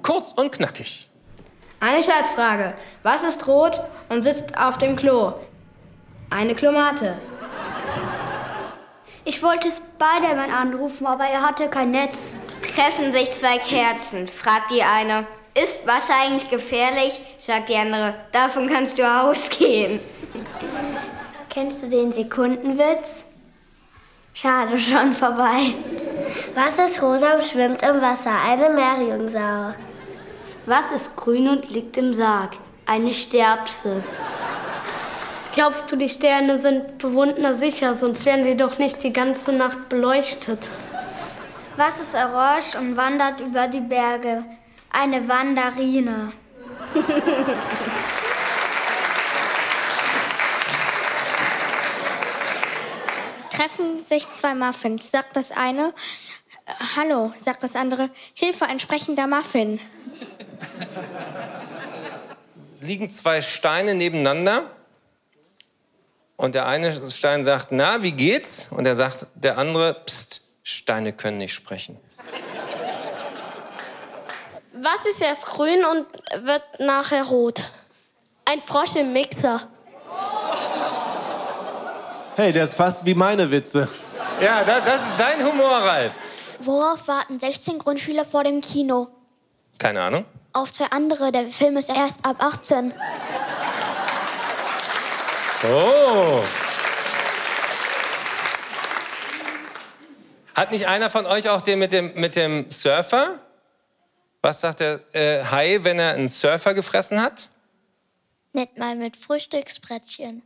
kurz und knackig. Eine Scherzfrage. Was ist rot und sitzt auf dem Klo? Eine Klomate. Ich wollte Spider-Man anrufen, aber er hatte kein Netz. Treffen sich zwei Kerzen, fragt die eine. Ist Wasser eigentlich gefährlich? Sagt die andere. Davon kannst du ausgehen. Kennst du den Sekundenwitz? Schade, schon vorbei. Was ist rosa und schwimmt im Wasser? Eine Meerjungfrau. Was ist grün und liegt im Sarg? Eine Sterbse. Glaubst du, die Sterne sind Bewundner sicher, sonst wären sie doch nicht die ganze Nacht beleuchtet. Was ist orange und wandert über die Berge? Eine Wanderine. Treffen sich zwei Muffins, sagt das eine. Hallo, sagt das andere. Hilfe, ein sprechender Muffin. Liegen zwei Steine nebeneinander und der eine Stein sagt, na, wie geht's? Und der andere, pst, Steine können nicht sprechen. Was ist erst grün und wird nachher rot? Ein Frosch im Mixer. Hey, der ist fast wie meine Witze. Ja, das ist dein Humor, Ralf. Worauf warten 16 Grundschüler vor dem Kino? Keine Ahnung. Auf zwei andere, der Film ist erst ab 18. Oh. Hat nicht einer von euch auch den mit dem Surfer? Was sagt der Hai, wenn er einen Surfer gefressen hat? Nicht mal mit Frühstücksbrettchen.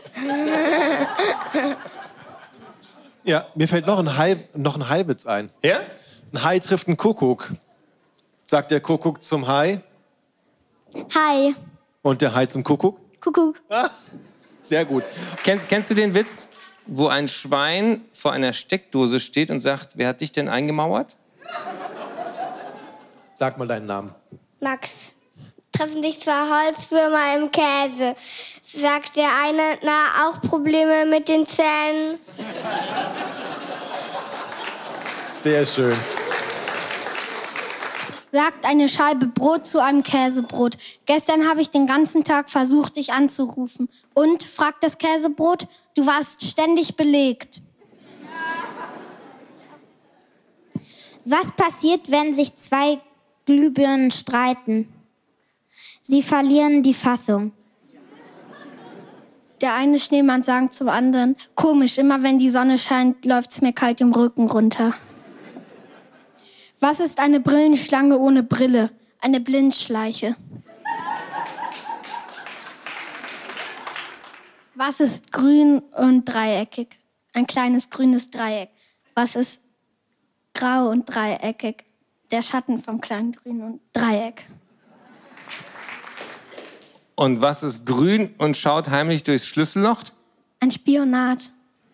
Ja, mir fällt noch ein Haiwitz ein. Ja? Ein Hai trifft einen Kuckuck. Sagt der Kuckuck zum Hai. Hi. Und der Hai zum Kuckuck. Kuckuck. Ah, sehr gut. Kennst du den Witz, wo ein Schwein vor einer Steckdose steht und sagt, wer hat dich denn eingemauert? Sag mal deinen Namen. Max. Treffen sich zwei Holzwürmer im Käse. Sagt der eine, na, auch Probleme mit den Zähnen? Sehr schön. Sagt eine Scheibe Brot zu einem Käsebrot. Gestern habe ich den ganzen Tag versucht, dich anzurufen. Und, fragt das Käsebrot, du warst ständig belegt. Was passiert, wenn sich zwei Glühbirnen streiten? Sie verlieren die Fassung. Der eine Schneemann sagt zum anderen, komisch, immer wenn die Sonne scheint, läuft's mir kalt im Rücken runter. Was ist eine Brillenschlange ohne Brille? Eine Blindschleiche. Was ist grün und dreieckig? Ein kleines grünes Dreieck. Was ist grau und dreieckig? Der Schatten vom kleinen grünen Dreieck. Und was ist grün und schaut heimlich durchs Schlüsselloch? Ein Spionat.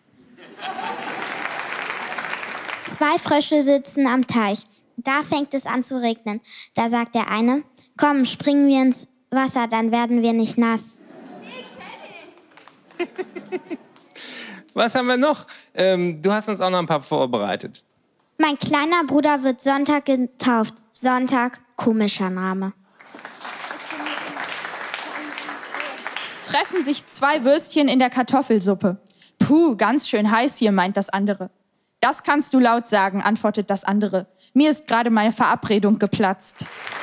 Zwei Frösche sitzen am Teich. Da fängt es an zu regnen. Da sagt der eine, komm, springen wir ins Wasser, dann werden wir nicht nass. Was haben wir noch? Du hast uns auch noch ein paar vorbereitet. Mein kleiner Bruder wird Sonntag getauft. Sonntag, komischer Name. Treffen sich zwei Würstchen in der Kartoffelsuppe. Puh, ganz schön heiß hier, meint das andere. Das kannst du laut sagen, antwortet das andere. Mir ist gerade meine Verabredung geplatzt.